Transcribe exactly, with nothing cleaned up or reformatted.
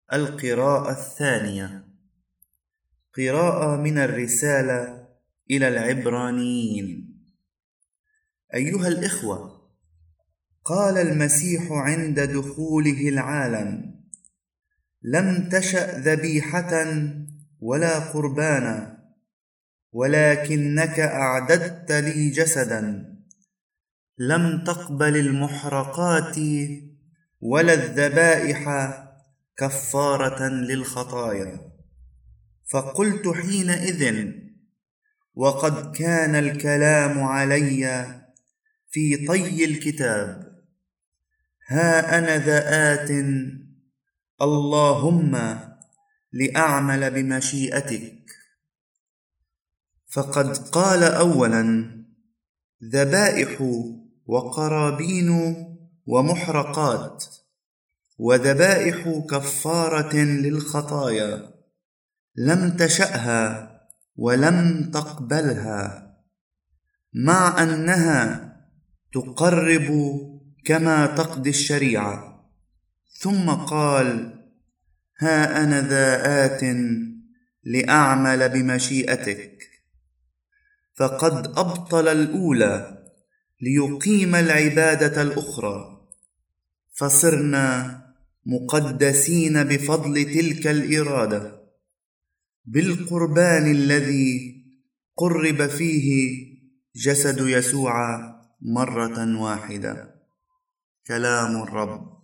القراءة الثانية. قراءة من الرسالة إلى العبرانيين. أيها الإخوة، قال المسيح عند دخوله العالم: لم تشأ ذبيحة ولا قربانا، ولكنك أعددت لي جسدا. لم تقبل المحرقات ولا الذبائح كفارة للخطايا. فقلت حينئذ: وقد كان الكلام علي في طي الكتاب، ها أنا ذا آت، اللهم لأعمل بمشيئتك. فقد قال أولا: ذبائح وقرابين ومحرقات، وذبائح كفارة للخطايا، لم تشأها ولم تقبلها، مع أنها تقرب كما تقضي الشريعة. ثم قال: ها أنا ذا آت لأعمل بمشيئتك. فقد أبطل الأولى ليقيم العبادة الأخرى، فصرنا مقدسين بفضل تلك الإرادة بالقربان الذي قرب فيه جسد يسوع مرة واحدة. كلام الرب.